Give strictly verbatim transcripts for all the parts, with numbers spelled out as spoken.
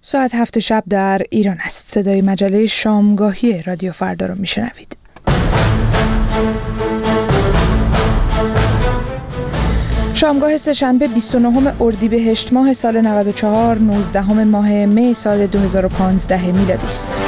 ساعت هفت شب در ایران است. صدای مجله شامگاهی رادیو فردا رو میشنوید. شامگاه سه‌شنبه بیست و نهم اردیبهشت ماه سال نود و چهار، نوزدهم ماه می سال دو هزار و پانزده میلادی است.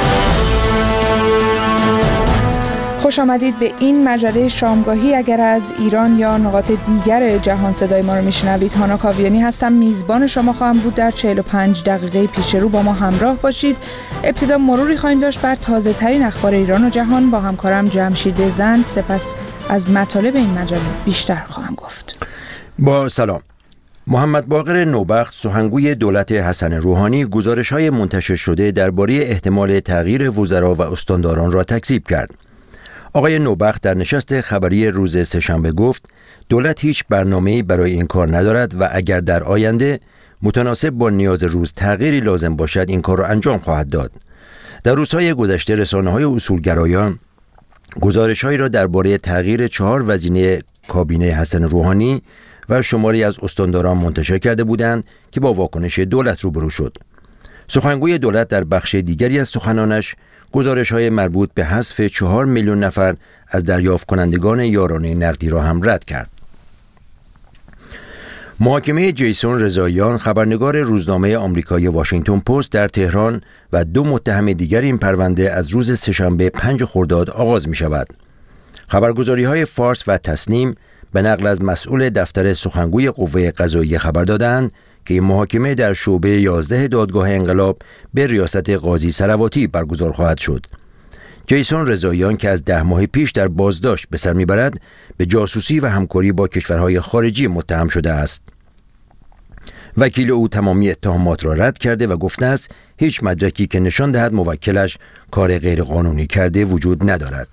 خوش آمدید به این مجله شامگاهی. اگر از ایران یا نقاط دیگر جهان صدای ما رو میشنوید، هانا کاویانی هستم، میزبان شما خواهم بود. در چهل و پنج دقیقه پیش رو با ما همراه باشید. ابتدا مروری خواهیم داشت بر تازه ترین اخبار ایران و جهان با همکارم جمشید زند. سپس از مطالب این مجله بیشتر خواهم گفت. با سلام. محمد باقر نوبخت، سخنگوی دولت حسن روحانی، گزارش‌های منتشر شده درباره احتمال تغییر وزرا و استانداران را تکذیب کرد. آقای نوبخت در نشست خبری روز سه‌شنبه گفت دولت هیچ برنامه‌ای برای این کار ندارد و اگر در آینده متناسب با نیاز روز تغییری لازم باشد این کار را انجام خواهد داد. در روزهای گذشته رسانه‌های اصولگرایان گزارش‌هایی را درباره تغییر چهار وزینه کابینه حسن روحانی و شماری از استانداران منتشر کرده بودند که با واکنش دولت روبرو شد. سخنگوی دولت در بخش دیگری از سخنانش گزارش‌های مربوط به حذف چهار میلیون نفر از دریافت کنندگان یارانه نقدی را هم رد کرد. محاکمه جیسون رضاییان، خبرنگار روزنامه آمریکایی واشنگتن پست در تهران و دو متهم دیگر این پرونده از روز سه‌شنبه پنج خرداد آغاز می شود. خبرگزاری‌های فارس و تسنیم به نقل از مسئول دفتر سخنگوی قوه قضاییه خبر دادند که این محاکمه در شعبه یازده دادگاه انقلاب به ریاست قاضی صلواتی برگزار خواهد شد. جیسون رضاییان که از ده ماه پیش در بازداشت به سر میبرد، به جاسوسی و همکاری با کشورهای خارجی متهم شده است. وکیل او تمامی اتهامات را رد کرده و گفته است هیچ مدرکی که نشان دهد موکلش کار غیرقانونی کرده وجود ندارد.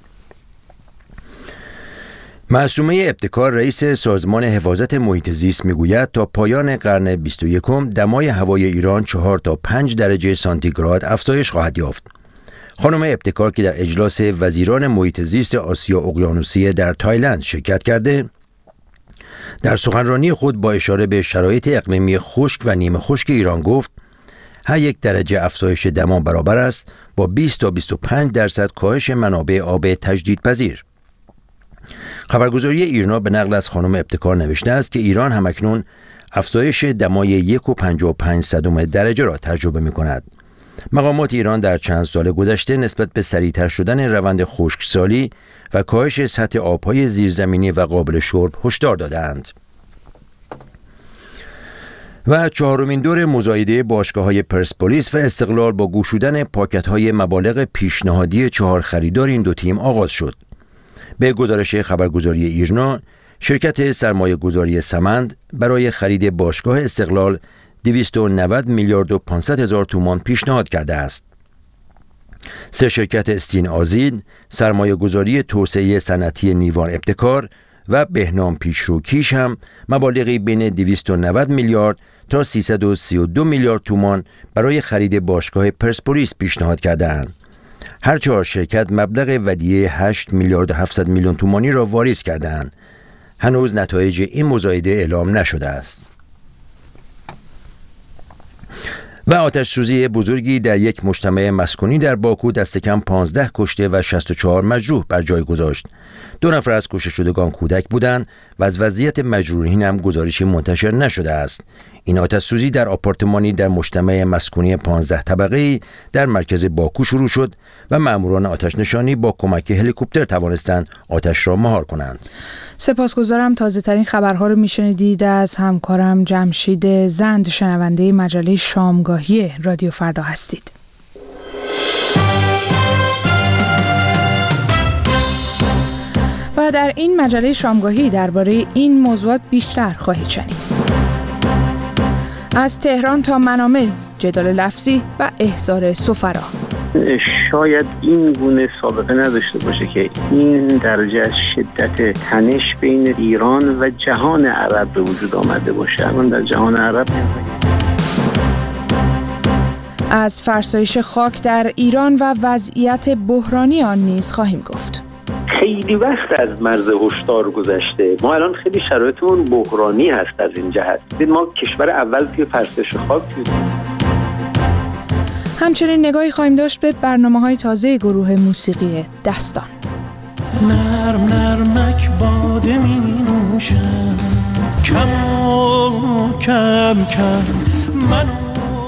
معصومه ابتکار، رئیس سازمان حفاظت محیط زیست، میگوید تا پایان قرن بیست و یکم دمای هوای ایران چهار تا پنج درجه سانتیگراد افزایش خواهد یافت. خانم ابتکار که در اجلاس وزیران محیط زیست آسیا اقیانوسیه در تایلند شرکت کرده، در سخنرانی خود با اشاره به شرایط اقلیمی خشک و نیمه خشک ایران گفت هر یک درجه افزایش دما برابر است با بیست تا بیست و پنج درصد کاهش منابع آب تجدیدپذیر. خبرگزاری ایرنا به نقل از خانم ابتکار نوشته است که ایران همکنون افزایش دمای یک و پنجاه و پنج صدم درجه را تجربه می کند. مقامات ایران در چند سال گذشته نسبت به سریعتر شدن روند خشکسالی و کاهش سطح آبهای زیرزمینی و قابل شرب هشدار دادند. و چهارمین دور مزایده باشگاه‌های پرسپولیس و استقلال با گشودن پاکت‌های مبالغ پیشنهادی چهار خریدار این دو تیم آغاز شد. به گزارش خبرگزاری ایرنا، شرکت سرمایه گذاری سمند برای خرید باشگاه استقلال دویست و نود میلیارد و پانصد هزار تومان پیشنهاد کرده است. سه شرکت استین آزین، سرمایه گذاری توسعه صنعتی نیوان ابتکار و بهنام پیشرو کیش هم مبالغی بین دویست و نود میلیارد تا سیصد و سی و دو میلیارد تومان برای خرید باشگاه پرسپولیس پیشنهاد کرده‌اند. هر چهار شرکت مبلغ ودیعه هشت میلیارد و هفتصد میلیون تومانی را واریز کردند. هنوز نتایج این مزایده اعلام نشده است. و آتش سوزی بزرگی در یک مجتمع مسکونی در باکو دست کم پانزده کشته و شصت و چهار مجروح بر جای گذاشت. دو نفر از کشته شدگان کودک بودند و از وضعیت مجروحین هم گزارشی منتشر نشده است. این آتش سوزی در آپارتمانی در مجتمع مسکونی پانزده طبقه‌ای در مرکز باکو شروع شد و ماموران آتش نشانی با کمک هلیکوپتر توانستند آتش را مهار کنند. سپاسگزارم. تازه ترین خبرها رو میشنیدید از همکارم جمشید زند. شنونده مجله شامگاهی رادیو فردا هستید. و در این مجله شامگاهی درباره این موضوعات بیشتر خواهید شنید. از تهران تا منامه، جدال لفظی و احضار سفرا. شاید این گونه سابقه نداشته باشه که این درجه از شدت تنش بین ایران و جهان عرب به وجود آمده باشه. اما در جهان عرب از فرسایش خاک در ایران و وضعیت بحرانی آن نیز خواهیم گفت. خیلی وقت از مرز هشدار گذشته. ما الان خیلی شرایطمون بحرانی هست از این جهت. ما کشور اول توی فرسایش خاک توی همچنین نگاهی خواهیم داشت به برنامه‌های تازه گروه موسیقی دستان. نرم نرمک باده می نوشم، کم و کم کم منو.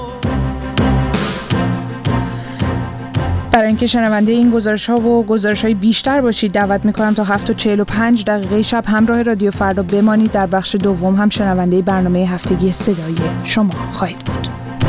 برای اینکه شنونده این گزارش‌ها و گزارش‌های بیشتر باشید دعوت می‌کنم تا هفت و چهل و پنج دقیقه شب همراه رادیو فردا بمانید. در بخش دوم هم شنونده برنامه هفتگی صدای شما خواهید بود.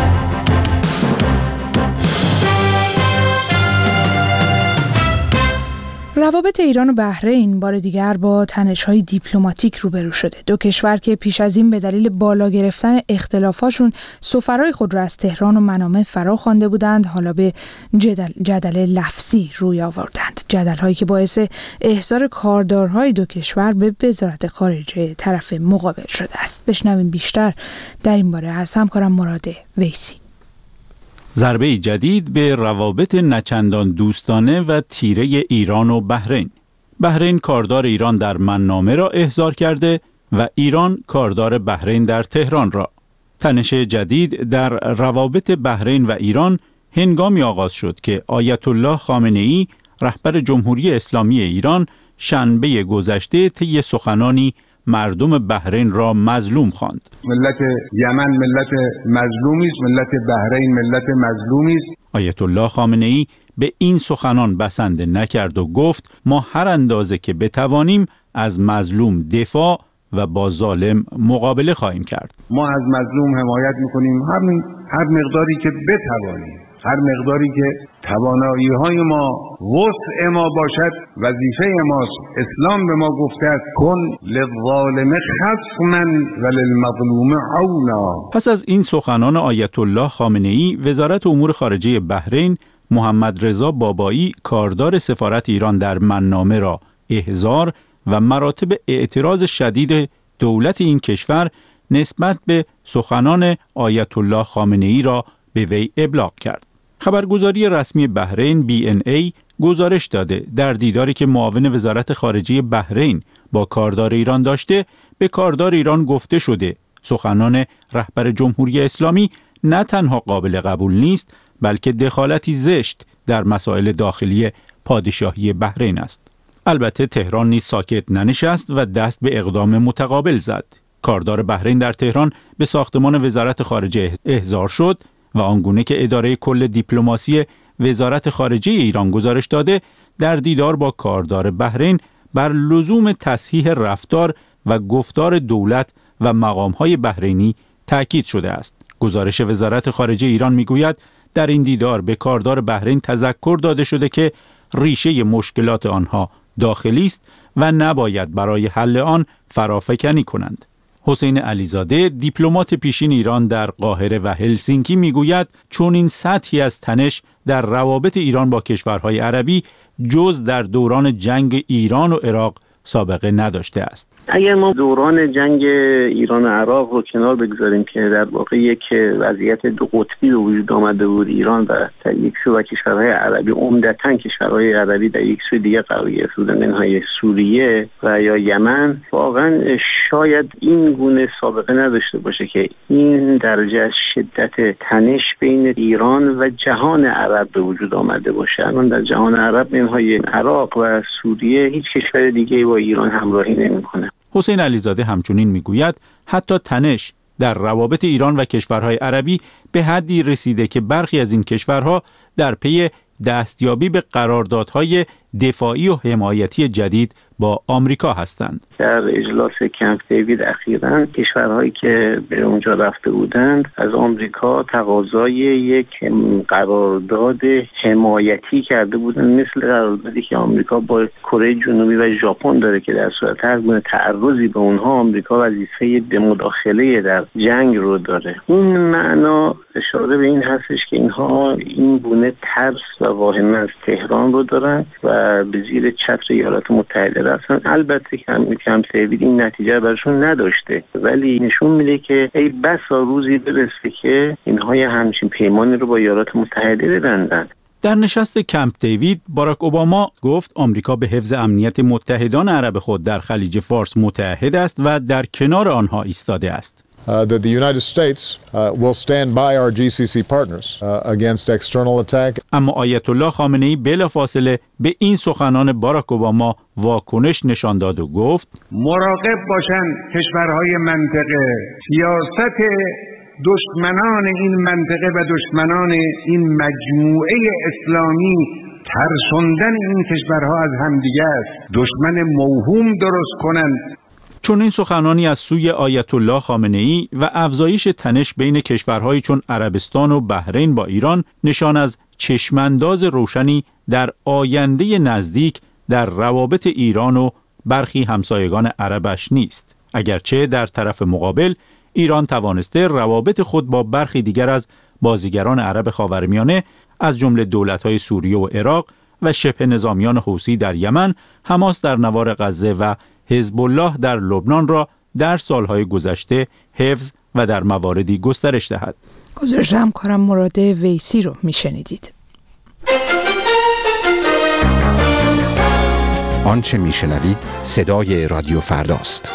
روابط ایران و بحرین بار دیگر با تنش‌های دیپلماتیک روبرو شده. دو کشور که پیش از این به دلیل بالا گرفتن اختلافاشون سفرای خود را از تهران و منامه فرا خوانده بودند، حالا به جدل جدل لفظی روی آوردند. جدل‌هایی که باعث احضار کاردارهای دو کشور به وزارت خارجه طرف مقابل شده است. بشنویم بیشتر در این باره از همکارم مراد ویسی. ضربه جدید به روابط نچندان دوستانه و تیره ایران و بحرین. بحرین کاردار ایران در منامه را احضار کرده و ایران کاردار بحرین در تهران را. تنش جدید در روابط بحرین و ایران هنگامی آغاز شد که آیت الله خامنه‌ای رهبر جمهوری اسلامی ایران شنبه گذشته طی سخنانی مردم بحرین را مظلوم خواند. ملت یمن ملت مظلومی است، ملت بحرین ملت مظلومی است. آیت الله خامنه‌ای به این سخنان بسنده نکرد و گفت ما هر اندازه که بتوانیم از مظلوم دفاع و با ظالم مقابله خواهیم کرد. ما از مظلوم حمایت میکنیم همین هر مقداری که بتوانیم، هر مقداری که توانایی های ما وسع ما باشد. وظیفه ماست. اسلام به ما گفته است کن للظالم خصما و للمظلوم عونا. پس از این سخنان آیت الله خامنه‌ای، وزارت امور خارجه بحرین محمد رضا بابایی کاردار سفارت ایران در منامه را احضار و مراتب اعتراض شدید دولت این کشور نسبت به سخنان آیت الله خامنه‌ای را به وی ابلاغ کرد. خبرگزاری رسمی بحرین بی ان ای گزارش داده در دیداری که معاون وزارت خارجه بحرین با کاردار ایران داشته، به کاردار ایران گفته شده سخنان رهبر جمهوری اسلامی نه تنها قابل قبول نیست، بلکه دخالتی زشت در مسائل داخلی پادشاهی بحرین است. البته تهران نیز ساکت ننشست و دست به اقدام متقابل زد. کاردار بحرین در تهران به ساختمان وزارت خارجه احضار شد و آنگونه که اداره کل دیپلماسی وزارت خارجه ایران گزارش داده، در دیدار با کاردار بحرین بر لزوم تصحیح رفتار و گفتار دولت و مقام‌های بحرینی تاکید شده است. گزارش وزارت خارجه ایران میگوید در این دیدار به کاردار بحرین تذکر داده شده که ریشه مشکلات آنها داخلی است و نباید برای حل آن فرافکنی کنند. حسین علیزاده دیپلمات پیشین ایران در قاهره و هلسینکی میگوید چون این سطحی از تنش در روابط ایران با کشورهای عربی جز در دوران جنگ ایران و عراق سابقه نداشته است. اگر ما دوران جنگ ایران و عراق رو کنار بگذاریم که در واقع یک وضعیت دو قطبی به وجود آمده بود، ایران و در یک سو و کشورهای عربی، عمدتاً کشورهای عربی در یک سو دیگه قرار گرفته بودن، منهای سوریه و یا یمن، واقعا شاید این گونه سابقه نداشته باشه که این درجه از شدت تنش بین ایران و جهان عرب به وجود آمده باشه. الان در جهان عرب منهای عراق و سوریه هیچ کشور دیگه با ایران همراهی نمی‌کنه. حسین علیزاده همچنین میگوید حتی تنش در روابط ایران و کشورهای عربی به حدی رسیده که برخی از این کشورها در پی دستیابی به قراردادهای دفاعی و حمایتی جدید با آمریکا هستند. در اجلاس کمپ دیوید اخیراً کشورهایی که به اونجا رفته بودند از آمریکا تقاضای یک قرارداد حمایتی کرده بودند، مثل قراردادی که آمریکا با کره جنوبی و ژاپن داره که در صورت هر گونه تعرضی به اونها آمریکا وظیفه مداخله در جنگ رو داره. این معنا اشاره به این هستش که اینها این گونه ترس و واهمه از تهران رو دارن و به زیر چتر ایالات متحده رفتن. البته کم کم دیوید این نتیجه برشون نداشته، ولی نشون میده که ای بسا روزی برسه که اینها همچین پیمانی رو با ایالات متحده ببندن. در نشست کمپ دیوید باراک اوباما گفت آمریکا به حفظ امنیت متحدان عرب خود در خلیج فارس متعهد است و در کنار آنها ایستاده است. uh, that the United States uh, will stand by our جی سی سی partners uh, against external attack. اما آیت الله خامنه‌ای بلافاصله به این سخنان باراک اوباما واکنش نشان داد و گفت مراقب باشند کشورهای منطقه، سیاست دشمنان این منطقه و دشمنان این مجموعه اسلامی ترساندن این کشورها از همدیگه است. دشمن موهوم درست کنند. چون این سخنانی از سوی آیت الله خامنه‌ای و افزایش تنش بین کشورهای چون عربستان و بحرین با ایران نشان از چشمانداز روشنی در آینده نزدیک در روابط ایران و برخی همسایگان عربش نیست. اگرچه در طرف مقابل ایران توانسته روابط خود با برخی دیگر از بازیگران عرب خاورمیانه از جمله دولت‌های سوریه و عراق و شبه نظامیان حوثی در یمن، حماس در نوار غزه و حزب الله در لبنان را در سالهای گذشته حفظ و در مواردی گسترش دهد. گزارش همکارم مراد ویسی رو میشنیدید. آنچه میشنوید صدای رادیو فرداست.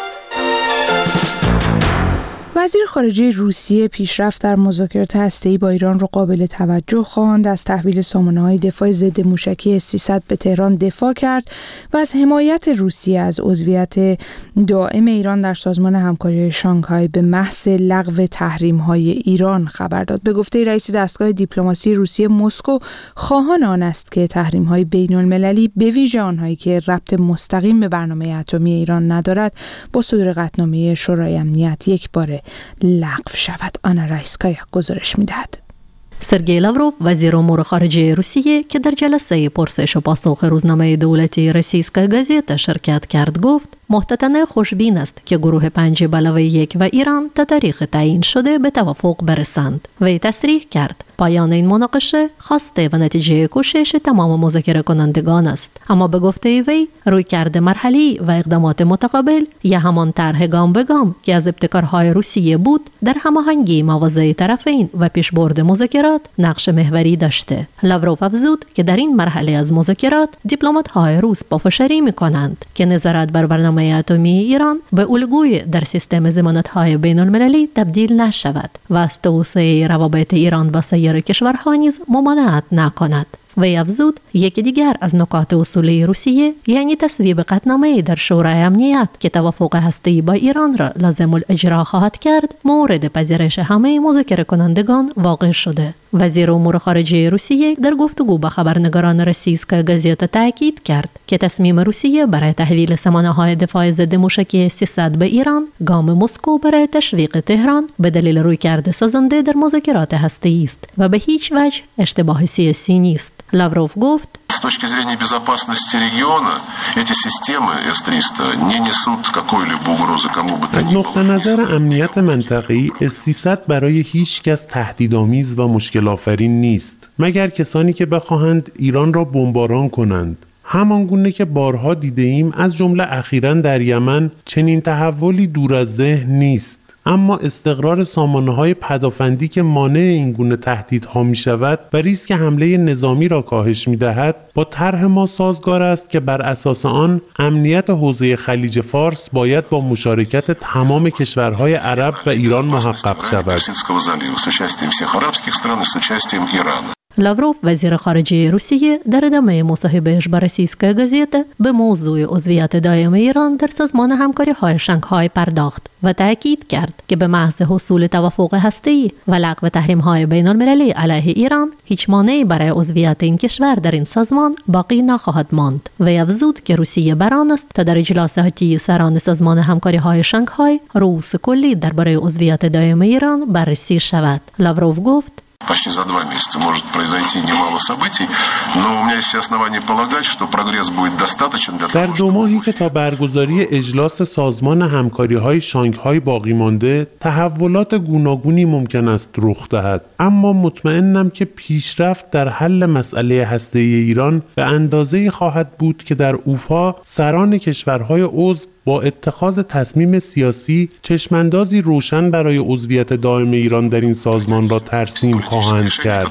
وزیر خارجه روسیه پیشرفت در مذاکرات هسته‌ای با ایران را قابل توجه خواند، از تحویل سامانه‌های دفاع ضد موشکی اس سیصد به تهران دفاع کرد و از حمایت روسیه از عضویت دائم ایران در سازمان همکاری شانگهای به محض لغو تحریم‌های ایران خبر داد. به گفته رئیس دستگاه دیپلماسی روسیه، مسکو خواهان آن است که تحریم‌های بین‌المللی به ویژه آنهایی که ربط مستقیم به برنامه اتمی ایران ندارد با صدور قطعنامه شورای امنیت یک باره لغو شود. آنا رایسکایا گزارش می‌دهد. سرگئی لاوروف وزیر امور خارجه روسیه که در جلسه پرسش و پاسخ روزنامه دولتی روسیسکا گازета شرکت کرد گفت محتاطانه خوشبین است که گروه پنج به علاوه یک و ایران تا تاریخ تعیین شده به توافق برسند. وی تصریح کرد پایان این مناقشه خواسته و نتیجه کوشش تمام مذاکره کنندگان است، اما به گفته وی رویکرد مرحلی و اقدامات متقابل یا همان طرح گام به گام که از ابتکارهای روسیه بود در هماهنگی مواضع طرفین و پیشبرد مذاکرات نقش محوری داشته. لاوروف افزود که در این مرحله از مذاکرات دیپلمات‌های روس پافشاری می‌کنند که نظارت بر برنامه اتمی ایران به الگوی در سیستم ضمانت‌های بین‌المللی تبدیل نشود و از توسعه روابط ایران با سایر کشورها نیز ممانعت نکند. وی افزود یکی دیگر از نکات اصولی روسیه یعنی تصویب قطعنامه در شورای امنیت که توافق هسته‌ای با ایران را لازم الاجرا خواهد کرد مورد پذیرش همه مذاکره کنندگان واقع شده. وزیر امور خارجه روسیه در گفتگو با خبرنگاران روسیسکا گازeta تاکید کرد که تصمیم روسیه برای تحویل سامانه‌های دفاع ضد موشکی اس سیصد به ایران گام مسکو برای تشویق تهران به دلیل رویکرد سازنده در مذاکرات هسته‌ای است و به هیچ وجه اشتباه سیاسی نیست. لاوروف گفت С точки зрения безопасности региона эти системы эс триста не несут какой-либо угрозы кому бы то ни было. از نقطه نظر امنیت منطقه‌ای اس سیصد برای هیچ کس تهدیدآمیز و مشکل آفرین نیست مگر کسانی که بخواهند ایران را بمباران کنند. همانگونه که بارها دیده ایم از جمله اخیراً در یمن چنین تحولی دور از ذهن نیست. اما استقرار سامانه‌های پدافندی که مانع این گونه تهدیدها می‌شود و ریسک حمله نظامی را کاهش می‌دهد با طرح ما سازگار است که بر اساس آن امنیت حوزه خلیج فارس باید با مشارکت تمام کشورهای عرب و ایران محقق شود. لاوروف وزیر خارجه روسیه در ادامه مصاحبه‌اش با روسیسکا گازeta به موضوع عضویت دائم ایران در سازمان همکاری‌های شانگهای پرداخت و تاکید کرد که به محض حصول توافق هسته‌ای و لغو تحریم‌های بین‌المللی علیه ایران هیچ مانعی برای عضویت این کشور در این سازمان باقی نخواهد ماند. وی افزود که روسیه بر آن است تا در اجلاس هاتی سران سازمان همکاری‌های شانگهای رؤوس کلی درباره عضویت دائم ایران بررسی شود. لاوروف گفت Почти за два месяца может произойти немало событий, но у меня есть все основания полагать, что прогресс будет достаточен для того, در دو ماهی که تا برگزاری اجلاس سازمان همکاری‌های شانگهای باقی مانده، تحولات گوناگونی ممکن است رخ دهد. اما مطمئنم که پیشرفت در حل مسئله هسته‌ای ایران به اندازه‌ای خواهد بود که در اوفا سران کشورهای عضو با اتخاذ تصمیم سیاسی چشماندازی روشن برای عضویت دائم ایران در این سازمان را ترسیم خواهند کرد.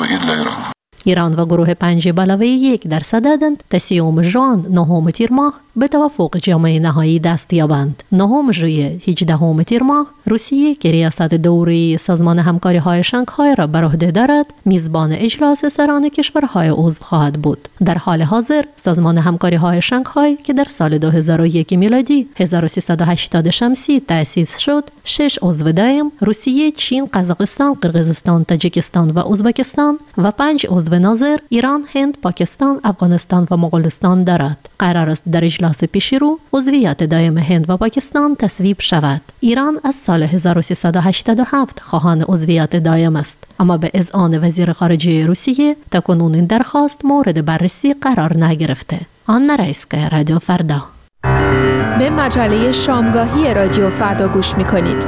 ایران و گروه پنج به علاوه یک در صددند تا سیوم ژوئن نهم تیر ماه به توافق جامعه نهایی دست یابند. نهم ژوئیه هجدهم تیر ماه روسیه که ریاست دوره سازمان همکاری های شانگهای را بر عهده دارد میزبان اجلاس سران کشورهای عضو خواهد بود. در حال حاضر سازمان همکاری های شانگهای که در سال دو هزار و یک میلادی هزار و سیصد و هشتاد شمسی تأسیس شد، شش عضو دائم روسیه، چین، قزاقستان، قرقیزستان، تاجیکستان و ازبکستان و پنج عضو ناظر ایران، هند، پاکستان، افغانستان و مغولستان دارد. قرار است در اجلاس پیشرو عضویت دائم هند و پاکستان تصویب شود. ایران از سال هزار و سیصد و هشتاد و هفت خواهان عضویت دائم است، اما به اذعان وزیر خارجه روسیه تاکنون این درخواست مورد بررسی قرار نگرفته. آنا رایسکایا، رادیو فردا. به مجله شامگاهی رادیو فردا گوش می‌کنید.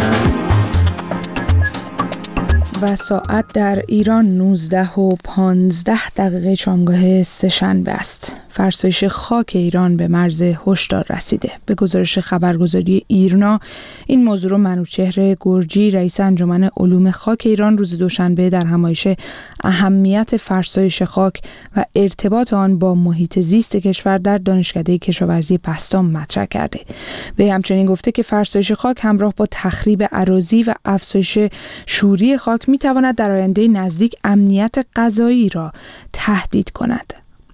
و ساعت در ایران نوزده و پانزده دقیقه شامگاه سه‌شنبه است. فرسایش خاک ایران به مرز هشدار رسیده. به گزارش خبرگزاری ایرنا، این موضوع رو منوچهر گرجی، رئیس انجمن علوم خاک ایران، روز دوشنبه در همایش اهمیت فرسایش خاک و ارتباط آن با محیط زیست کشور در دانشکده کشاورزی پستام مطرح کرده. وی همچنین گفته که فرسایش خاک همراه با تخریب اراضی و افزایش شوری خاک می‌تواند در آینده نزدیک امنیت غذایی را تهدید کند.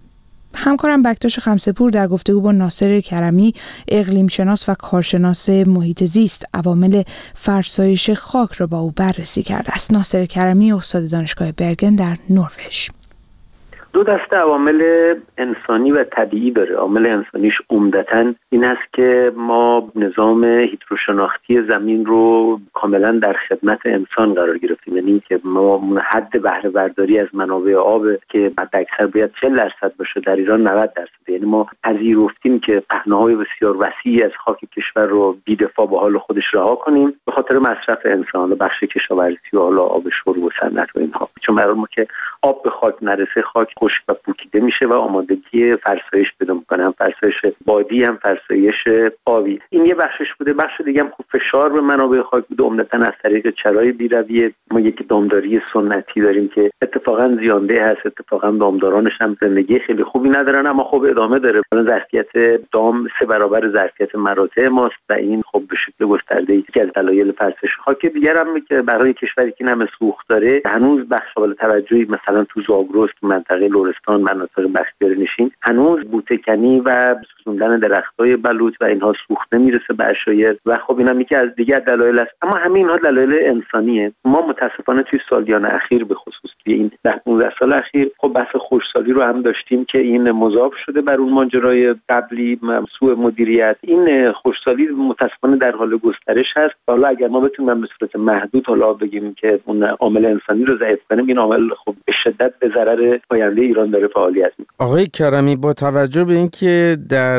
همکارم بکتاش خمسه‌پور در گفتگو با ناصر کرمی، اقلیم شناس و کارشناس محیط زیست، عوامل فرسایش خاک را با او بررسی کرده است. ناصر کرمی استاد دانشگاه برگن در نروژ. دو دسته عوامل انسانی و طبیعی داره. عامل انسانیش عمدتاً این است که ما نظام هیدروشناختی زمین رو کاملا در خدمت انسان قرار گرفتیم، یعنی که ما حد بهره برداری از منابع آب که حداکثر باید چهل درصد باشه در ایران نود درصد، یعنی ما پذیرفتیم که پهنه‌های بسیار وسیعی از خاک کشور رو بی‌دفاع به حال خودش رها کنیم به خاطر مصرف انسان و بخش کشاورزی و حالا آب شرب و صنعت و اینها. چون برای ما که آب به خاک نرسه، خاک خشک و پوکیده میشه و آمادگی فرسایش پیدا میکنه، هم فرسایش بادی هم فرسایش آبی. این یه بخشش بوده. بخش دیگه هم خوب فشار به منابع خاک بوده، عمدتاً از طریق چرای بیرویه. ما یک دامداری سنتی داریم که اتفاقاً زیانده هست، اتفاقاً دامدارانش هم زندگی خیلی خوبی ندارن، اما خب ادامه داره. ظرفیت دام سه برابر ظرفیت مراتع ماست و این خب به شکل گسترده‌ای که از دلایل فرسایش خاک. دیگر هم که برای کشوری که نم سوخت داره هنوز بخش قابل توجهی مثلا تو زاگرس، منطقه لرستان، مناطق بختیاری نشین، هنوز بوته‌کنی و سوزوندن درختای بلوط و اینها سوخت نمیرسه به عشایر و خب اینا میگه از دیگر دلایل است. اما همین اینها دلایل انسانیه. ما متاسفانه توی سالیان اخیر به خصوص توی این ده پانزده سال اخیر خب بحث خشکسالی رو هم داشتیم که این مضاف شده بر اون ماجرای قبلی، سوء مدیریت. این خشکسالی متاسفانه در حال گسترش هست. حالا اگر ما بتونیم به صورت محدود حالا بگیم که اون عامل انسانی رو ضعیف کنیم، این عامل خب به شدت به ضرر آینده ایران داره فعالیت میکنه. آقای کرمی، با توجه به اینکه در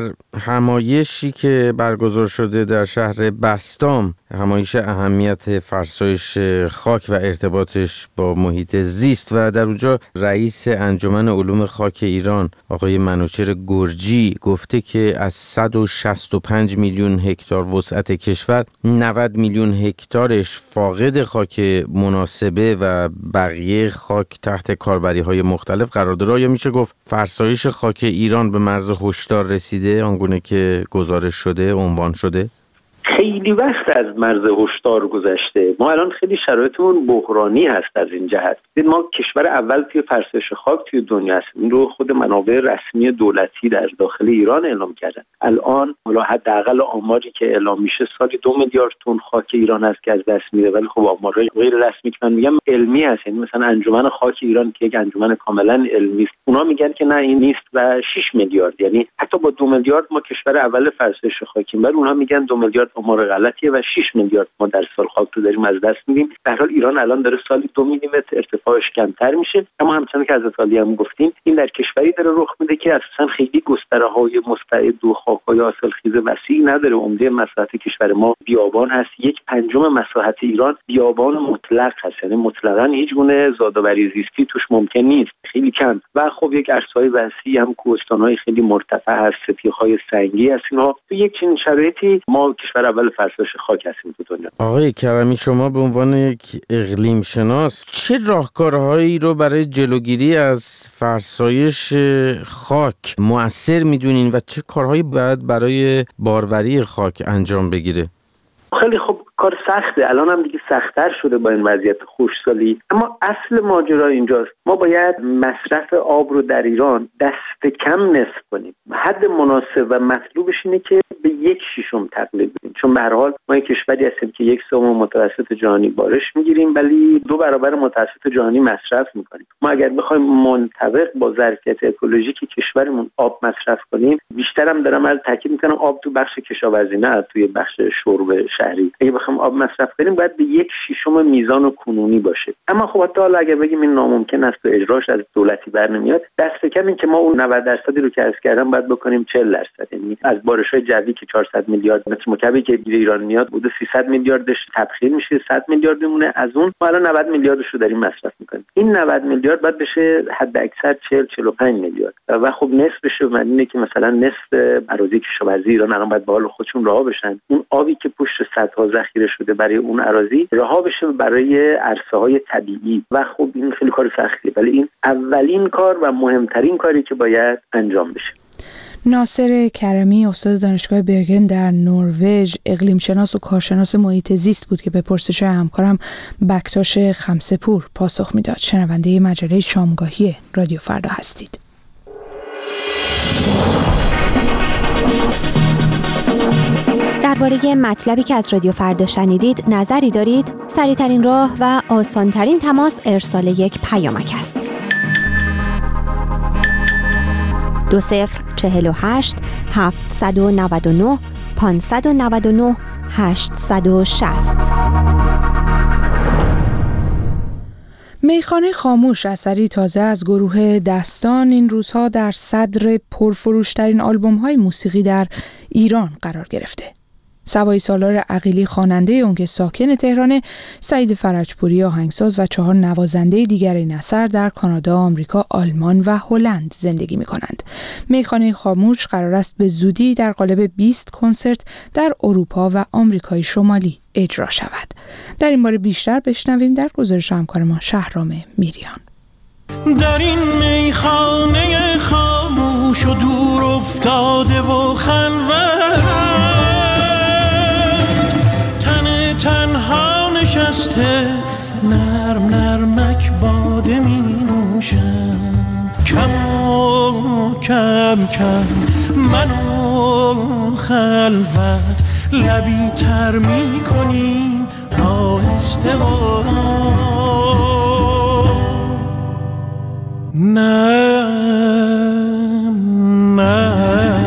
همایشی که برگزار شده در شهر بستام، همایش اهمیت فرسایش خاک و ارتباطش با محیط زیست، و در اونجا رئیس انجمن علوم خاک ایران آقای منوچهر گرجی گفته که از صد و شصت و پنج میلیون هکتار وسعت کشور نود میلیون هکتارش فاقد خاک مناسبه و بقیه خاک تحت کاربری‌های مختلف قرار داره، یا میشه گفت فرسایش خاک ایران به مرز هشدار رسیده آنگونه که گزارش شده، عنوان شده؟ خیلی وقت از مرز هشدار گذشته. ما الان خیلی شرایطمون بحرانی هست از این جهت. ما کشور اول توی فرسایش خاک توی دنیا هستیم. این رو خود منابع رسمی دولتی در داخل ایران اعلام کردن. الان حالا حداقل آماری که اعلام میشه سالی دو میلیارد تن خاک ایران هست که از دست میره، ولی خب آمارهای غیر رسمی که من میگم علمی هست. یعنی مثلا انجمن خاک ایران که یک انجمن کاملا علمی است، اونا میگن که نه این نیست و شش میلیارد، یعنی حتی با دو میلیارد ما کشور اول فرسایش خاکیم، ولی اونها میگن دو میلیارد آمار غلطیه و شش میلیارد ما در سال خاک رو داریم از دست میدیم. در حال ایران الان داره سالی دو میلیمتر ارتفاعش کمتر میشه، اما همچنان که از سالی هم گفتیم این در کشوری داره رخ میده که اساسا خیلی گستره‌های مستعد و خاک‌های حاصلخیز وسیعی نداره. عمده مساحت کشور ما بیابان هست. یک پنجم مساحت ایران بیابان مطلق هست، یعنی مطلقاً هیچ گونه زادآوری زیستی توش ممکن نیست، خیلی کم. و خب یک عرصه‌های وسیع هم کوهستان‌های خیلی مرتفع هست، سپیه‌های سنگی هست. اینا تو یک چنین شرایطی ما کشور نفر اول فرسایش خاک هستیم تو دنیا. آقای کرمی، شما به عنوان یک اقلیم شناس چه راهکارهایی رو برای جلوگیری از فرسایش خاک مؤثر میدونین و چه کارهایی باید برای باروری خاک انجام بگیره؟ خیلی خوب، کار سخته، الان هم دیگه سخت‌تر شده با این وضعیت خشکسالی، اما اصل ماجرا اینجاست ما باید مصرف آب رو در ایران دست کم نصف کنیم. حد مناسب و مطلوبش اینه که به یک شیشم تقلیل بدیم، چون به هر حال ما یک کشوری هستیم که یک سوم متوسط جهانی بارش میگیریم ولی دو برابر متوسط جهانی مصرف میکنیم. ما اگر بخوایم منطبق با ظرفیت اکولوژیک کشورمون آب مصرف کنیم، بیشتر هم دارم از تاکید میکنم آب تو بخش کشاورزی نه توی بخش شرب شهری، اگه بخوایم آب مصرف کنیم باید به یک شیشم میزان کنونی باشه. اما خب حتی حالا اگر بگیم این ناممکن است و اجراش از دولتی بر نمیاد، دست کم این که ما اون نود درصدی رو که عرض کردم باید بکنیم چهل درصد، یعنی از بارش‌های جوی که چهارصد میلیارد متر مکعبی که گیر ایران میاد بوده سیصد میلیاردش تبخیر میشه، صد میلیارد میمونه، از اون ما الان نود میلیاردش رو داریم مصرف میکنیم. این نود میلیارد باید بشه حد اکثر چهل چهل و پنج میلیارد و خب نصفش رو معنی که مثلا نصف اراضی کشاورزی ایران الان باید به حال خودشون رها بشن، اون آبی که پشت سدها ذخیره شده برای اون اراضی رها بشه برای عرصه‌های طبیعی و خب این خیلی کار سختیه، ولی این اولین کار و مهمترین کاری که باید انجام بشه. ناصر کرمی، استاد دانشگاه برگن در نروژ، اقلیم شناس و کارشناس محیط زیست بود که به پرسش همکارم بکتاش خمسه‌پور پاسخ میداد. شنونده مجله شامگاهی رادیو فردا هستید. درباره مطلبی که از رادیو فردا شنیدید نظری دارید؟ سریع‌ترین راه و آسان‌ترین تماس ارسال یک پیامک است. دو صفر چهل و هشت هفتصد و نود و نه پانصد و نود و نه هشتصد و شصت. میخانه خاموش، اثری تازه از گروه دستان، این روزها در صدر پرفروشترین آلبوم‌های موسیقی در ایران قرار گرفته. سوای سالار عقیلی خواننده اون که ساکن تهران، سعید فرجپوری آهنگساز و چهار نوازنده دیگر این اثر در کانادا، آمریکا، آلمان و هلند زندگی می‌کنند. میخانه خاموش قرار است به زودی در قالب بیست کنسرت در اروپا و آمریکای شمالی اجرا شود. در این باره بیشتر بشنویم در گزارش همکار ما شهرام میریان. در این میخانه خاموش و دور افتاده و خلوت، تن تنها نشسته نرم نرمک باده می نوشم، کم و کم کم منو خلوت لبی تر می کنیم آهسته و نه نه.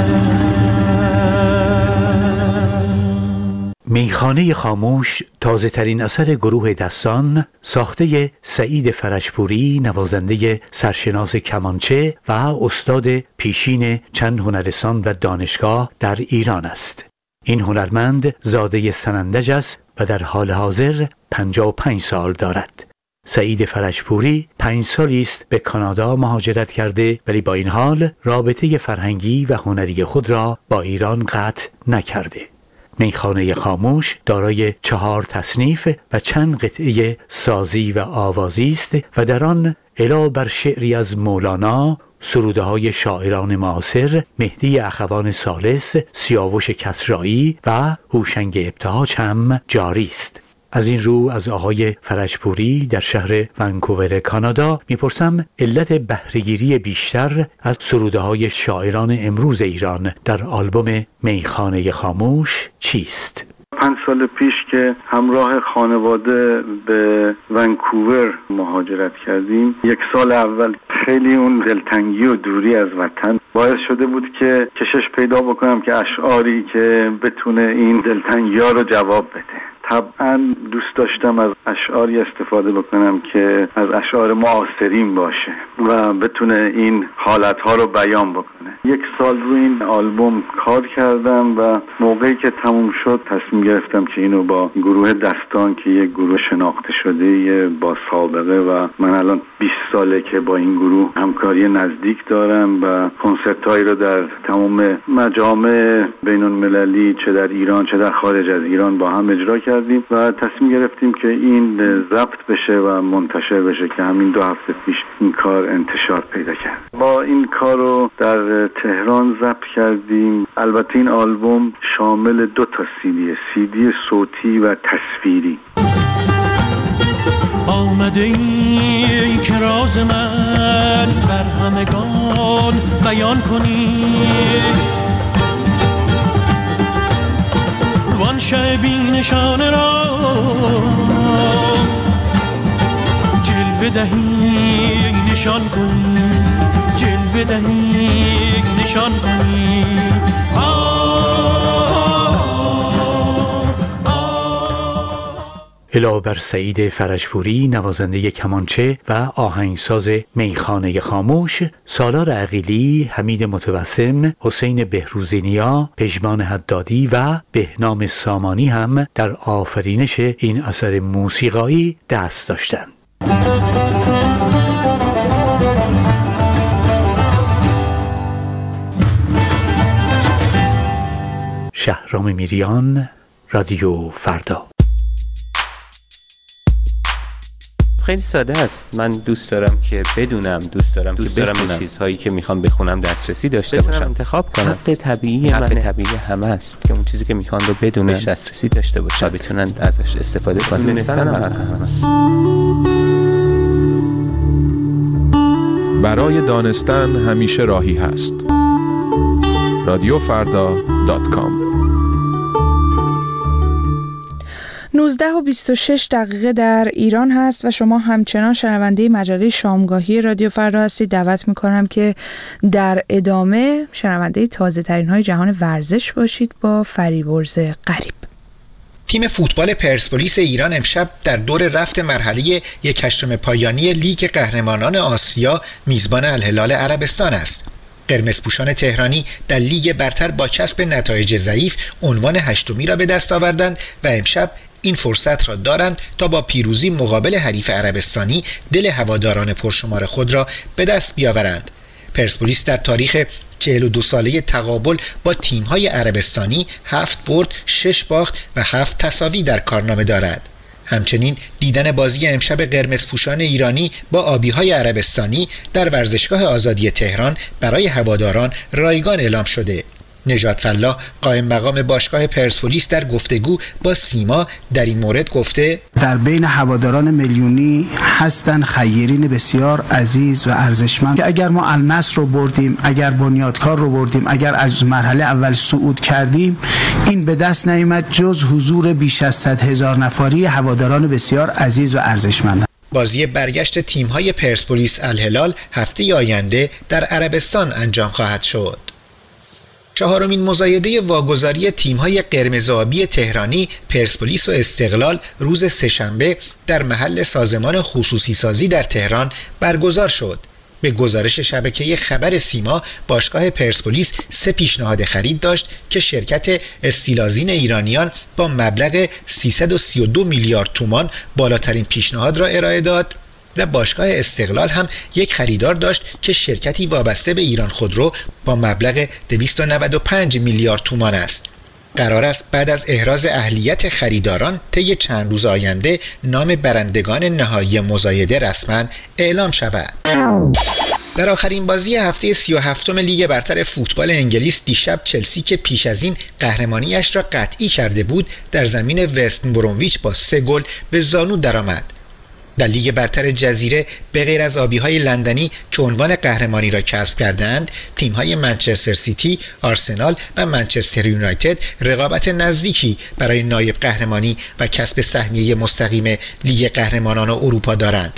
میخانه خاموش تازه ترین اثر گروه دستان، ساخته سعید فرجپوری، نوازنده سرشناس کمانچه و استاد پیشین چند هنرستان و دانشگاه در ایران است. این هنرمند زاده سنندج است و در حال حاضر پنجاه و پنج سال دارد. سعید فرجپوری پنج سالی است به کانادا مهاجرت کرده، ولی با این حال رابطه فرهنگی و هنری خود را با ایران قطع نکرده. میخانه خاموش دارای چهار تصنیف و چند قطعه سازی و آوازی است و در آن علاوه بر شعری از مولانا، سروده های شاعران معاصر مهدی اخوان ثالث، سیاوش کسرایی و هوشنگ ابتهاج هم جاری است. از این رو از آقای فرجپوری در شهر ونکوور کانادا میپرسم علت بهره‌گیری بیشتر از سروده های شاعران امروز ایران در آلبوم میخانه خاموش چیست؟ پنج سال پیش که همراه خانواده به ونکوور مهاجرت کردیم، یک سال اول خیلی اون دلتنگی و دوری از وطن باعث شده بود که کشش پیدا بکنم که اشعاری که بتونه این دلتنگی ها رو جواب بده. طبعا دوست داشتم از اشعاری استفاده بکنم که از اشعار معاصرین باشه و بتونه این حالتها رو بیان بکنه. یک سال روی این آلبوم کار کردم و موقعی که تموم شد تصمیم گرفتم که اینو با گروه دستان که یک گروه شناخته شده با سابقه و من الان بیست ساله که با این گروه همکاری نزدیک دارم و کنسرت‌هایی رو در تمام مجامع بین‌المللی چه در ایران چه در خارج از ایران با هم اجرا کردیم و تصمیم گرفتیم که این ضبط بشه و منتشر بشه که همین دو هفته پیش این کار انتشار پیدا کرد. با این کار رو در تهران ضبط کردیم. البته این آلبوم شامل دو تا سیدی، سیدی صوتی و تصویری. آمده ای که راز من بر همگان بیان کنی، وان شبی نشانه را جلوه دهی نشان کنی، جلوه دهی نشان کنی. علاوه بر سعید فرجپوری نوازنده کمانچه و آهنگساز میخانه خاموش، سالار عقیلی، حمید متبسم، حسین بهروزینیا، پژمان حدادی و بهنام سامانی هم در آفرینش این اثر موسیقایی دست داشتند. شهرام میریان، رادیو فردا. خیلی ساده است. من دوست دارم که بدونم، دوست دارم دوست که بخونم. دارم چیزهایی که میخوام بخونم دسترسی داشته باشم، انتخاب کنم. حق طبیعی حق منه. طبیعی همه است که اون چیزی که میخوان رو بدونن، دسترسی داشته باشن، بتونن ازش استفاده کنن. دونستن حق هم است. برای دانستن همیشه راهی هست. رادیو فردا دات کام. نوزده و بیست و شش دقیقه در ایران هست و شما همچنان شنونده مجله شامگاهی رادیو فردا هستید. دعوت میکنم که در ادامه شنونده تازه ترین های جهان ورزش باشید با فریبرز غریب. تیم فوتبال پرسپولیس ایران امشب در دور رفت مرحله یک هشتم پایانی لیگ قهرمانان آسیا میزبان الهلال عربستان است. قرمزپوشان تهرانی در لیگ برتر با کسب نتایج ضعیف عنوان هشتمی را به دست آوردند و امشب این فرصت را دارند تا با پیروزی مقابل حریف عربستانی دل هواداران پرشمار خود را به دست بیاورند. پرسپولیس در تاریخ چهل و دو ساله تقابل با تیم‌های عربستانی هفت برد، شش باخت و هفت تساوی در کارنامه دارد. همچنین دیدن بازی امشب قرمزپوشان ایرانی با آبی‌های عربستانی در ورزشگاه آزادی تهران برای هواداران رایگان اعلام شده. نجات فلاح قائم مقام باشگاه پرسپولیس در گفتگو با سیما در این مورد گفته: در بین هواداران میلیونی هستن خیرین بسیار عزیز و ارزشمند که اگر ما النصر رو بردیم، اگر بنیادکار رو بردیم، اگر از مرحله اول صعود کردیم، این به دست نیامد جز حضور بیش از صد هزار نفری هواداران بسیار عزیز و ارزشمند. بازی برگشت تیم‌های پرسپولیس الهلال هفته آینده در عربستان انجام خواهد شد. چهارمین مزایده واگذاری تیم‌های قرمز آبی تهرانی، پرسپولیس و استقلال روز سه‌شنبه در محل سازمان خصوصی سازی در تهران برگزار شد. به گزارش شبکه خبر سیما، باشگاه پرسپولیس سه پیشنهاد خرید داشت که شرکت استیلازین ایرانیان با مبلغ سیصد و سی و دو میلیارد تومان بالاترین پیشنهاد را ارائه داد و باشگاه استقلال هم یک خریدار داشت که شرکتی وابسته به ایران خودرو با مبلغ دویست و نود و پنج میلیارد تومان است. قرار است بعد از احراز اهلیت خریداران طی چند روز آینده نام برندگان نهایی مزایده رسما اعلام شود. در آخرین بازی هفته سی و هفتم لیگ برتر فوتبال انگلیس دیشب چلسی که پیش از این قهرمانیش را قطعی کرده بود در زمین وست برونویچ با سه گل به زانو درآمد. در لیگ برتر جزیره به غیر از آبی‌های لندنی که عنوان قهرمانی را کسب کردند، تیم‌های منچستر سیتی، آرسنال و منچستر یونایتد رقابت نزدیکی برای نایب قهرمانی و کسب سهمیه مستقیم لیگ قهرمانان اروپا دارند.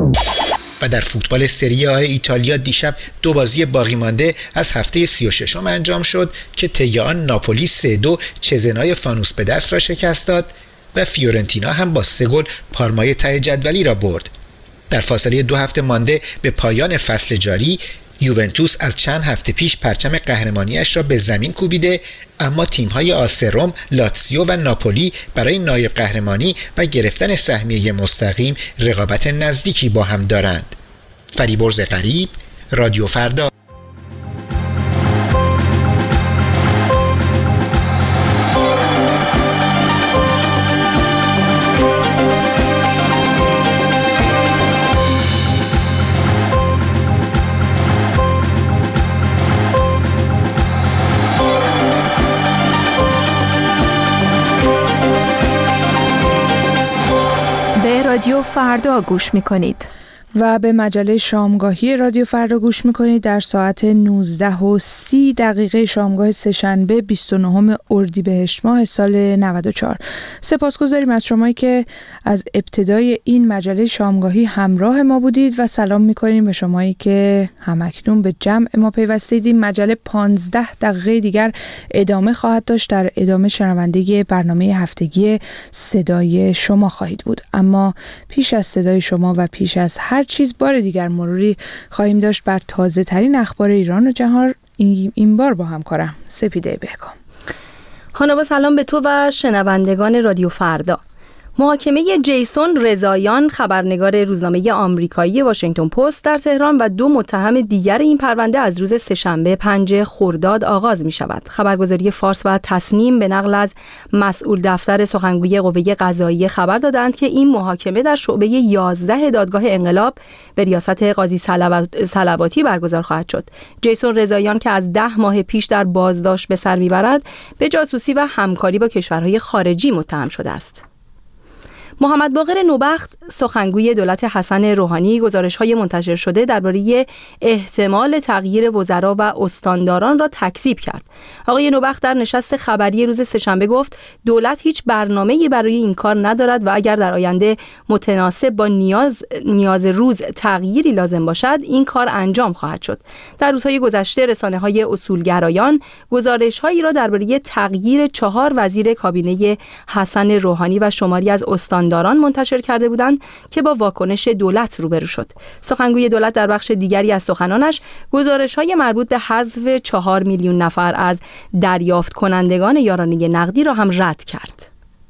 و در فوتبال سری آ ایتالیا دیشب دو بازی باقی مانده از هفته سی و ششم انجام شد که طی آن ناپولی سه دو چزنای فانوس به دست را شکست داد و فیورنتینا هم با سه گل پارمای ته جدولی را برد. در فاصله دو هفته مانده به پایان فصل جاری، یوونتوس از چند هفته پیش پرچم قهرمانیش را به زمین کوبیده، اما تیم‌های آس روم، لاتزیو و ناپولی برای نایب قهرمانی و گرفتن سهمیه مستقیم رقابت نزدیکی با هم دارند. فریبرز غریب، رادیو فردا. رادیو فردا گوش میکنید و به مجله شامگاهی رادیو فردا گوش میکنید. در ساعت نوزده و سی دقیقه شامگاه سه‌شنبه بیست و نهم اردیبهشت ماه سال نود و چهار. سپاسگزاریم از شمایی که از ابتدای این مجله شامگاهی همراه ما بودید و سلام میکنیم به شمایی که همکنون به جمع ما پیوستید. این مجله پانزده دقیقه دیگر ادامه خواهد داشت. در ادامه شنونده برنامه هفتگی صدای شما خواهید بود. اما پیش از صدای شما و پیش از هر چیز بار دیگر مروری خواهیم داشت بر تازه ترین اخبار ایران و جهان، این بار با همکارم سپیده بهکام. خانم سلام به تو و شنوندگان رادیو فردا. محاکمه جیسون رضاییان خبرنگار روزنامه آمریکایی واشنگتن پست در تهران و دو متهم دیگر این پرونده از روز سه‌شنبه پنج خرداد آغاز می شود. خبرگزاری فارس و تصنیم به نقل از مسئول دفتر سخنگوی قوه قضاییه خبر دادند که این محاکمه در شعبه یازده دادگاه انقلاب به ریاست قاضی صلواتی برگزار خواهد شد. جیسون رضاییان که از ده ماه پیش در بازداشت به سر میبرد، به جاسوسی و همکاری با کشورهای خارجی متهم شده است. محمد باقر نوبخت سخنگوی دولت حسن روحانی گزارش‌های منتشر شده درباره احتمال تغییر وزرا و استانداران را تکذیب کرد. آقای نوبخت در نشست خبری روز سه‌شنبه گفت دولت هیچ برنامه‌ای برای این کار ندارد و اگر در آینده متناسب با نیاز نیاز روز تغییری لازم باشد این کار انجام خواهد شد. در روزهای گذشته رسانه‌های اصولگرایان گزارش‌هایی را درباره تغییر چهار وزیر کابینه حسن روحانی و شماری از استانداران داران منتشر کرده بودند که با واکنش دولت روبرو شد. سخنگوی دولت در بخش دیگری از سخنانش گزارش‌های مربوط به حذف چهار میلیون نفر از دریافت کنندگان یارانه نقدی را هم رد کرد.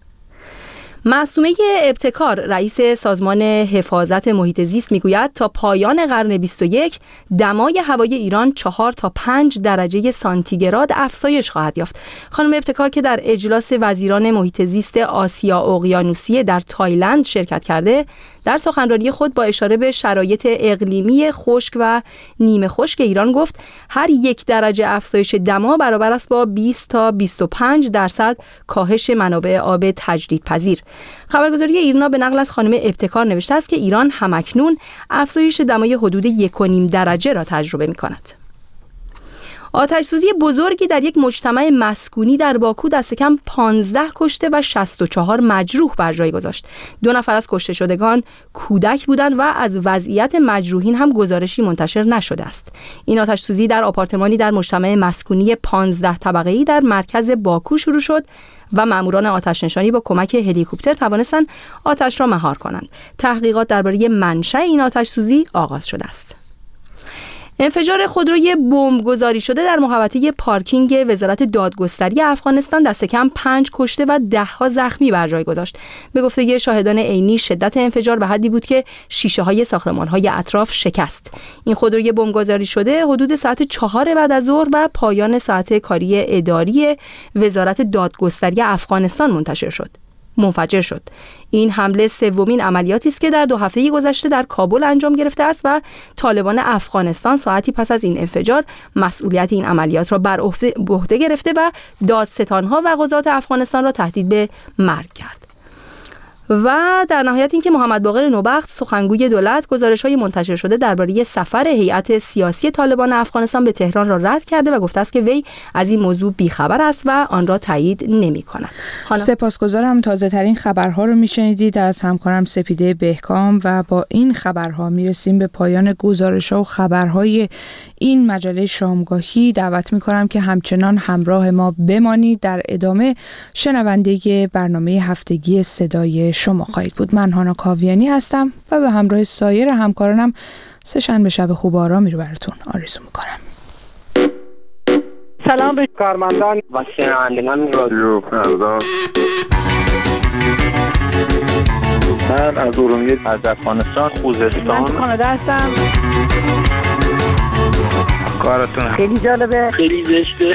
معصومه ابتکار رئیس سازمان حفاظت محیط زیست میگوید تا پایان قرن بیست و یک دمای هوای ایران چهار تا پنج درجه سانتیگراد افزایش خواهد یافت. خانم ابتکار که در اجلاس وزیران محیط زیست آسیا اقیانوسیه در تایلند شرکت کرده، در سخنرانی خود با اشاره به شرایط اقلیمی خشک و نیمه خشک ایران گفت هر یک درجه افزایش دما برابر است با بیست تا بیست و پنج درصد کاهش منابع آب تجدیدپذیر. خبرگزاری ایرنا به نقل از خانم ابتکار نوشته است که ایران همکنون افزایش دمای حدود یک و نیم درجه را تجربه می‌کند. آتش‌سوزی بزرگی در یک مجتمع مسکونی در باکو دست کم پانزده کشته و شصت و چهار مجروح بر جای گذاشت. دو نفر از کشته شدگان کودک بودند و از وضعیت مجروحین هم گزارشی منتشر نشده است. این آتش‌سوزی در آپارتمانی در مجتمع مسکونی پانزده طبقه‌ای در مرکز باکو شروع شد و ماموران آتش‌نشانی با کمک هلیکوپتر توانستند آتش را مهار کنند. تحقیقات درباره منشأ این آتش‌سوزی آغاز شده است. انفجار خودروی بمبگذاری شده در محوطه پارکینگ وزارت دادگستری افغانستان دست کم پنج کشته و ده ها زخمی بر جای گذاشت. به گفته شاهدان عینی شدت انفجار به حدی بود که شیشه های ساختمان های اطراف شکست. این خودروی بمبگذاری شده حدود ساعت چهار بعد از ظهر و پایان ساعت کاری اداری وزارت دادگستری افغانستان منتشر شد. منفجر شد. این حمله سومین عملیاتی است که در دو هفته گذشته در کابل انجام گرفته است و طالبان افغانستان ساعتی پس از این انفجار مسئولیت این عملیات را بر عهده گرفته و دادستانها و قضات افغانستان را تهدید به مرگ کرد. و در نهایت اینکه محمد باقر نوبخت سخنگوی دولت گزارش‌های منتشر شده درباره سفر هیئت سیاسی طالبان افغانستان به تهران را رد کرده و گفته است که وی از این موضوع بیخبر است و آن را تایید نمی‌کند. سپاسگزارم. تازه‌ترین خبرها رو می‌شنیدید از همکارم سپیده بهکام و با این خبرها میرسیم به پایان گزارش‌ها و خبرهای این مجله شامگاهی. دعوت می‌کنم که همچنان همراه ما بمانید. در ادامه شنونده برنامه هفتگی صدای شما خواهید بود. من هانا کاویانی هستم و به همراه سایر همکارانم سه شنبه شب خوب آرامی رو براتون آرزو میکنم. سلام به کارمندان و شنوندگان رادیو فردا. من از ارومیه، از افغانستان، خوزستان. من کانادا هستم. کارتون خیلی جالبه، خیلی زشته.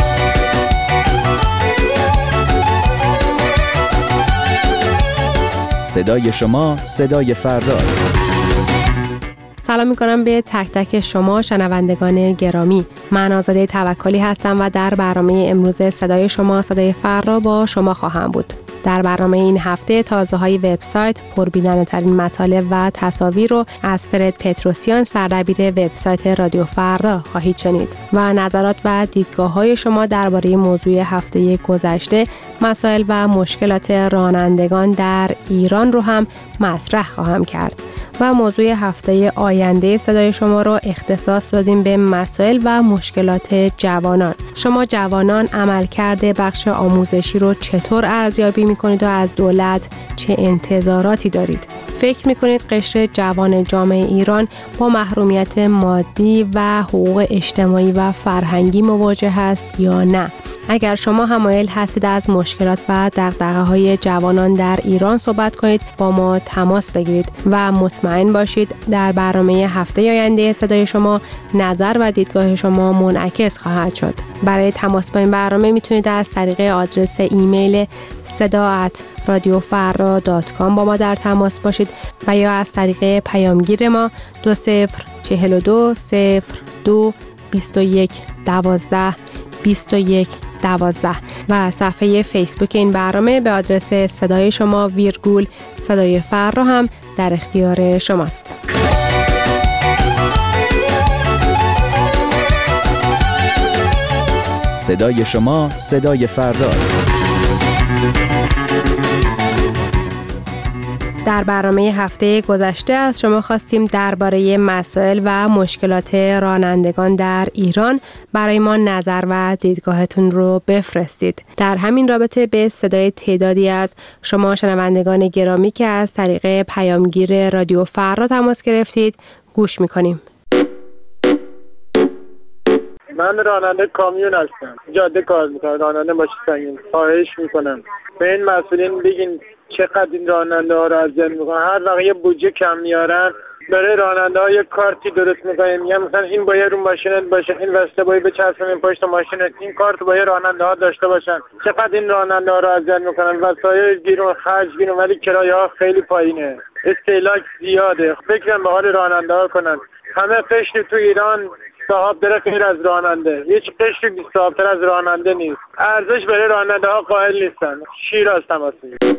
صدای شما صدای فرداست. سلام میکنم به تک تک شما شنوندگان گرامی. من آزاده توکلی هستم و در برنامه امروز صدای شما صدای فردا با شما خواهم بود. در برنامه این هفته تازه های وبسایت، پربیننده ترین مطالب و تصاویر رو از فرد پتروسیان، سردبیر وبسایت رادیو فردا خواهید شنید و نظرات و دیدگاه های شما درباره موضوع هفته گذشته، مسائل و مشکلات رانندگان در ایران رو هم مطرح خواهم کرد. و موضوع هفته آینده صدای شما رو اختصاص دادیم به مسائل و مشکلات جوانان. شما جوانان عملکرد بخش آموزشی رو چطور ارزیابی میکنید و از دولت چه انتظاراتی دارید؟ فکر میکنید قشر جوان جامعه ایران با محرومیت مادی و حقوق اجتماعی و فرهنگی مواجه هست یا نه؟ اگر شما هم مایل هستید از مشکلات و دغدغه‌های جوانان در ایران صحبت کنید، با ما تماس بگیرید و مطمئن باشید در برنامه هفته آینده صدای شما نظر و دیدگاه شما منعکس خواهد شد. برای تماس با این برنامه میتونید از طریق آدرس ایمیل صدا ات رادیو فردا دات کام با ما در تماس باشید و یا از طریق پیامگیر ما دو صفر چهل و دو صفر دو بیست و یک دوازده بیست و یک دوازده و صفحه فیسبوک این برنامه به آدرس صدای شما ویرگول صدای فردا هم در اختیار شماست. صدای شما صدای فرداست. در برنامه هفته گذشته از شما خواستیم درباره مسائل و مشکلات رانندگان در ایران برای ما نظر و دیدگاهتون رو بفرستید. در همین رابطه به صدای تعدادی از شما شنوندگان گرامی که از طریق پیامگیر رادیو فردا تماس گرفتید گوش میکنیم. من راننده کامیون هستم. جاده کار میکنم. راننده ماشین سنگین. خواهش میکنم به این مسئولین بگین چقدر این راننده ها رو اذیت میکنن. هر وقت یه بودجه کم میارن برای راننده ها یه کارتی درست میکنن، میگن مثلا این باید رو ماشینت باشه، این واسطه باید بچسبونین پشت ماشینت، این کارت باید راننده ها داشته باشن. چقدر این راننده ها رو اذیت میکنن. وسایل گیرون، خرج گیرون، ولی کرایه ها خیلی پایینه، استهلاک زیاده. فکرم به حال راننده ها کنن. همه قشر تو ایران صاحب داره غیر از راننده، هیچ قشری بی صاحب‌تر از راننده نیست. ارزش برای راننده ها قائل نیستن. شیراز تماس میگیرم.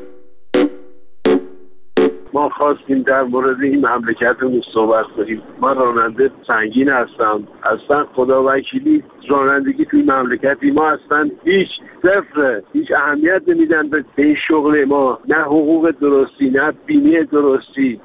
ما خواستیم در مورد این مملکتمون صحبت کنیم. من راننده سنگین هستم. اصلا خدا وکیلی رانندگی توی مملکتی ما اصلا هیچ صفر، هیچ اهمیت نمیدن به این شغل ما. نه حقوق درستی، نه بیمه درستی.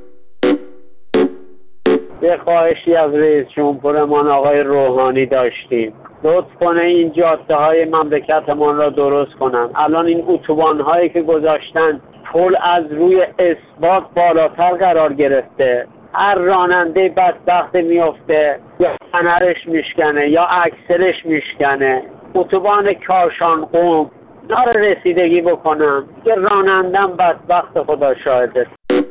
یه خواهشی از رئیس جمهورمان آقای روحانی داشتیم، لطف کنه این جاده های مملکتمان را درست کنن. الان این اتوبان هایی که گذاشتن پل از روی اثبات بالاتر قرار گرفته. هر راننده بدبخت میفته یا فنرش میشکنه یا اکسلش میشکنه. اتوبان کاشان قم داره رسیدگی بکنم که رانندم بدبخت خدا شاهده.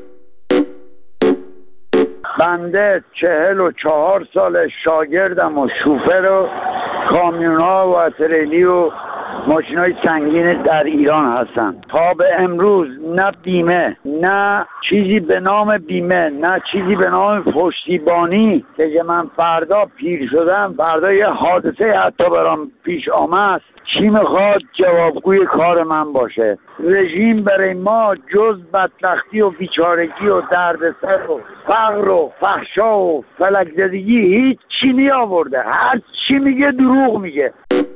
بنده چهل و چهار سال شاگردم و شوفر و کامیون ها و تریلی و ماشین های سنگین در ایران هستن. تا به امروز نه بیمه، نه چیزی به نام بیمه، نه چیزی به نام پشتیبانی که من فردا پیر شدم، فردا یه حادثه حتی برام پیش آمد، چی میخواد جوابگوی کار من باشه؟ رژیم برای ما جز بدبختی و بیچارگی و دردسر و فقر و فحشا و فلک زدگی هیچ چی می آورده. هر چی میگه دروغ میگه.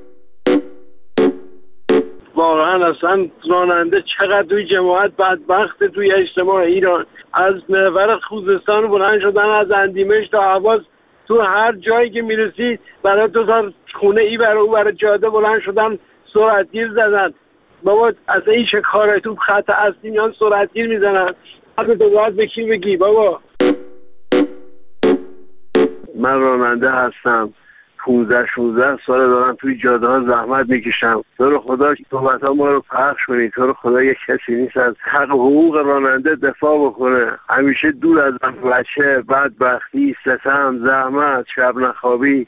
واقعا اصلا راننده چقدر توی جماعت بدبخت توی اجتماع ایران. از محور خوزستان بلند شدن، از اندیمش تا حواس، تو هر جایی که میرسید برای دو سال خونه ای برای او برای جاده بلند شدن، سرعتگیر زدن. بابا اصلا این چه کاره؟ تو خط اصلی میان سرعتگیر میزنن. حتی تو باید به کی بگی بابا؟ من راننده هستم، پونزده شونزده ساله دارم توی جاده ها زحمت میکشم. تو رو خدا صحبت ها ما رو پخش کنید. تو رو خدا یک کسی نیست از حق حقوق راننده دفاع بکنه. همیشه دور از بچه، بدبختی، ستم، زحمت، شب نخوابی.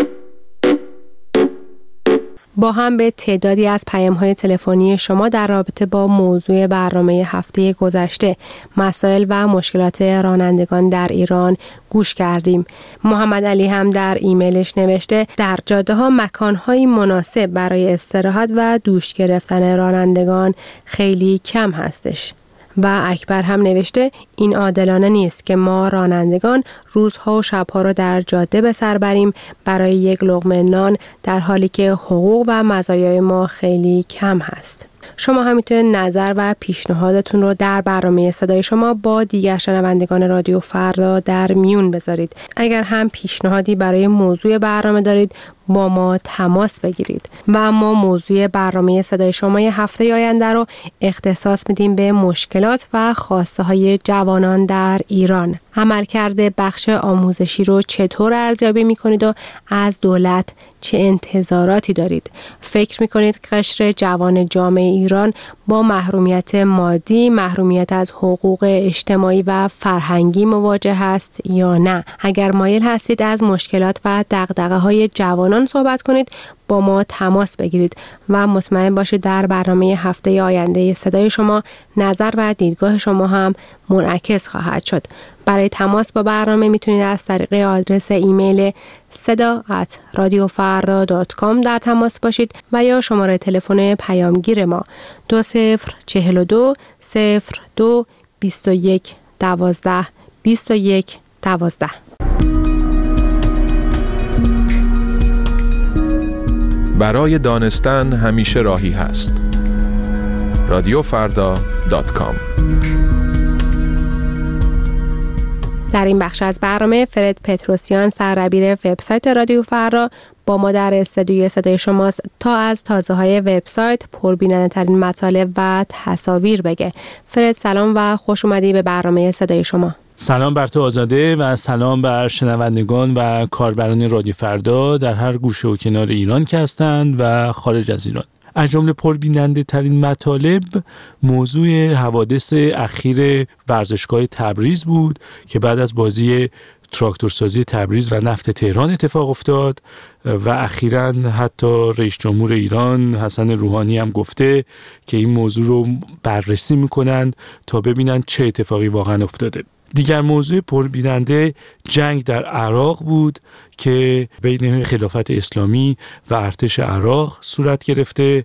با هم به تعدادی از پیام‌های تلفنی شما در رابطه با موضوع برنامه هفته گذشته، مسائل و مشکلات رانندگان در ایران گوش کردیم. محمد علی هم در ایمیلش نوشته در جاده‌ها مکان‌های مناسب برای استراحت و دوش گرفتن رانندگان خیلی کم هستش. و اکبر هم نوشته این عادلانه نیست که ما رانندگان روزها و شبها رو در جاده به سر بریم برای یک لقمه نان، در حالی که حقوق و مزایای ما خیلی کم هست. شما هم میتونید نظر و پیشنهادتون رو در برنامه صدای شما با دیگر شنوندگان رادیو فردا در میون بذارید. اگر هم پیشنهادی برای موضوع برنامه دارید با ما تماس بگیرید. و اما موضوع برنامه صدای شما هفته آینده رو اختصاص میدیم به مشکلات و خواسته های جوانان در ایران. عملکرد بخش آموزشی رو چطور ارزیابی میکنید و از دولت چه انتظاراتی دارید؟ فکر میکنید قشر جوان جامعه ایران با محرومیت مادی، محرومیت از حقوق اجتماعی و فرهنگی مواجه هست یا نه؟ اگر مایل هستید از مشکلات و دغدغه‌های جوانان صحبت کنید با ما تماس بگیرید و مطمئن باشید در برنامه هفته آینده صدای شما نظر و دیدگاه شما هم منعکس خواهد شد. برای تماس با برنامه میتونید از طریق آدرس ایمیل صدا ات رادیو فردا دات کام در تماس باشید و یا شماره تلفن پیامگیر ما دو صفر چهل و دو صفر دو بیست و یک دوازده بیست و یک دوازده. برای دانستن همیشه راهی هست. رادیو فردا دات کام. در این بخش از برنامه فرد پتروسیان سردبیر وبسایت رادیو فردا با ما در استودیوی صدای شماست تا از تازه های وبسایت، پربیننده ترین مطالب و تصاویر بگه. فرد سلام و خوش اومدی به برنامه صدای شما. سلام بر تو آزاده و سلام بر شنوندگان و کاربران رادیو فردا در هر گوشه و کنار ایران که هستند و خارج از ایران. از جمله پربیننده ترین مطالب موضوع حوادث اخیر ورزشگاه تبریز بود که بعد از بازی تراکتورسازی تبریز و نفت تهران اتفاق افتاد و اخیراً حتی رئیس جمهور ایران حسن روحانی هم گفته که این موضوع رو بررسی میکنند تا ببینن چه اتفاقی واقعا افتاده. دیگر موضوع پربیننده جنگ در عراق بود که بین خلافت اسلامی و ارتش عراق صورت گرفته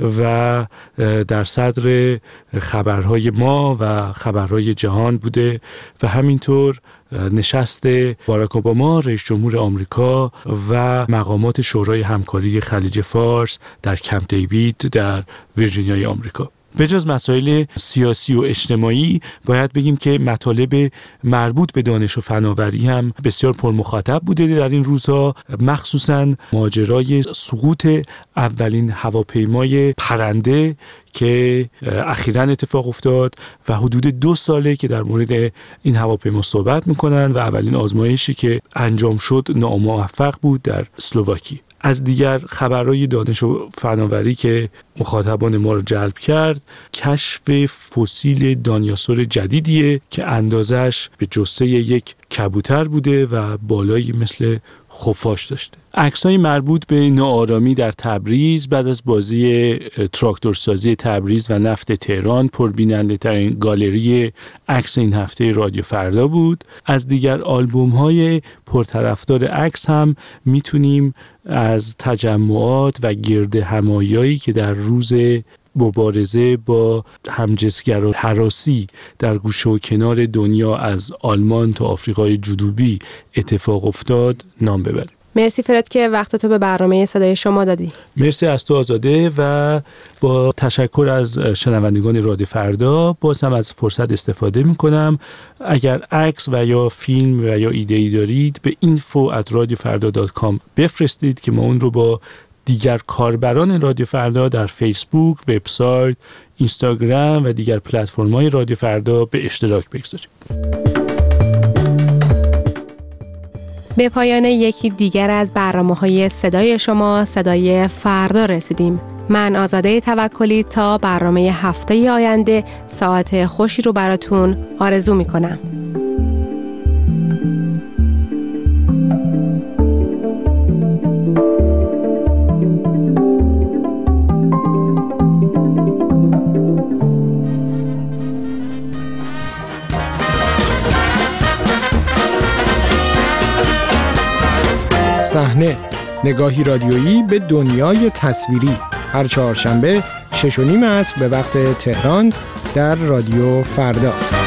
و در صدر خبرهای ما و خبرهای جهان بوده و همینطور نشست باراک اوباما رئیس جمهور آمریکا و مقامات شورای همکاری خلیج فارس در کمپ دیوید در ویرجینیای آمریکا. به جز مسائل سیاسی و اجتماعی باید بگیم که مطالب مربوط به دانش و فناوری هم بسیار پرمخاطب بوده در این روزها، مخصوصاً ماجرای سقوط اولین هواپیمای پرنده که اخیراً اتفاق افتاد و حدود دو ساله که در مورد این هواپیما صحبت میکنن و اولین آزمایشی که انجام شد ناموفق بود در اسلواکی. از دیگر خبرهای دانش و فناوری که مخاطبان ما رو جلب کرد، کشف فسیل دانیاسور جدیدیه که اندازش به جثه یک کبوتر بوده و بالایی مثل خفاش داشته. عکس‌های مربوط به ناآرامی در تبریز بعد از بازی تراکتورسازی تبریز و نفت تهران پربیننده ترین گالری عکس این هفته رادیو فردا بود. از دیگر آلبوم‌های پرطرفدار عکس هم میتونیم از تجمعات و گرد همایایی که در روز مبارزه با همجنسگرا هراسی در گوشه و کنار دنیا از آلمان تا آفریقای جنوبی اتفاق افتاد نام ببریم. مرسی فرد که وقتتو به برنامه صدای شما دادی. مرسی از تو آزاده و با تشکر از شنوندگان رادیو فردا باز هم از فرصت استفاده میکنم. اگر عکس و یا فیلم و یا ایده‌ای دارید به اینفو ات رادیو فردا دات کام بفرستید که ما اون رو با دیگر کاربران رادیو فردا در فیسبوک، وبسایت، اینستاگرام و دیگر پلتفرم‌های رادیو فردا به اشتراک بگذاریم. به پایان یکی دیگر از برنامه‌های صدای شما صدای فردا رسیدیم. من آزاده توکلی تا برنامه هفته آینده ساعت خوشی رو براتون آرزو می‌کنم. صحنه، نگاهی رادیویی به دنیای تصویری، هر چهارشنبه شش و نیم عصر به وقت تهران در رادیو فردا.